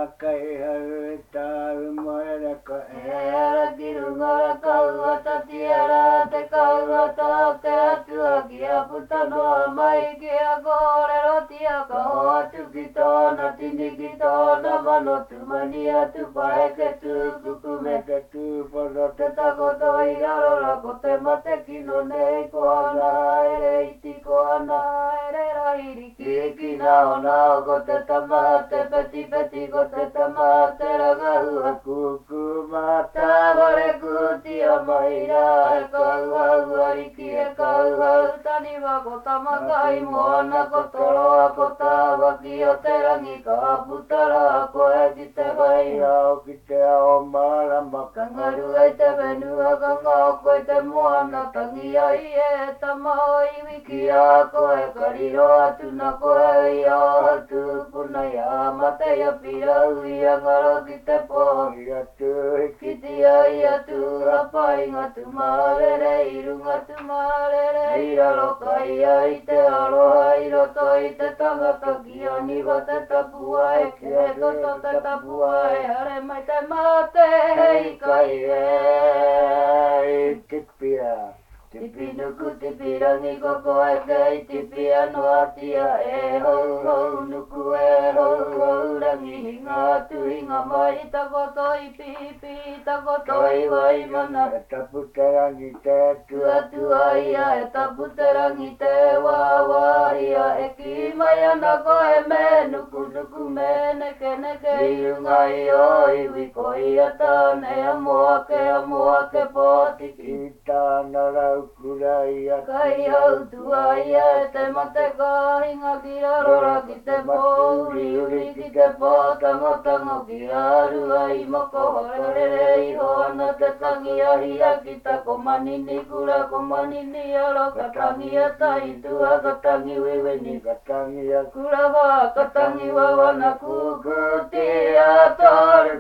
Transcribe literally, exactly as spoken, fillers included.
kai haru ta umoera ko Era kirungora kaua tatiara te kaua ta te atua ki a putanoa mai ki a kore roti a kahoa tuki tōna tini ki tōna manotu mani atu pahe ke tu kukume te tu poro te takoto i arora ko te mate kino nei ko ana ere iti ko ana ere rahiri ki ki nao nao ko te tama te peti peti ko te tama te rangahua kuku mata Tāware kuti a maira e kau hau ariki e kau hau tani wako tamakai moana ko toroa ko tāwa ki o te rangi ka putara ko e ki te vai au ki te ao marama Kangaru e te wenua kanga o koe te moana tangi ai e tamao i wiki a koe kariro atu na koe i a hatu puna i a mate i a pirau i a ngaro ki te po ia tu Ki te ai atu rapai ngatu marere i runga tu marere i raro kai ai te aroha i roto i te tangata ki ani wa te tapua e ke toto te tapua e hare mai te mate hei kai e tikpia Tipi nuku tipi rangi koko e kei tipi ano atia e hou hou nuku e hou hou rangi hinga atu hinga mai takoto i pipi takoto i wai mana tapu te rangi te Tua tua ia e tapu te rangi te wawa ia e ki mai ana ko e me nuku nuku me neke neke i runga i o i wiko i a tāne a moa ke a moa ke pōtiki Ita narau kura ia Kai au tua ia e te mate ka hinga ki arora ki te pōuri uri ki te pōtango tango ki arua i moko horere i hoana te tangi ahi a ki ta ko manini kura ko manini aro ka tangi a tai tua ka tangi wiwini ka katangi a kura wa ka tangi wa wana kuku ti a tore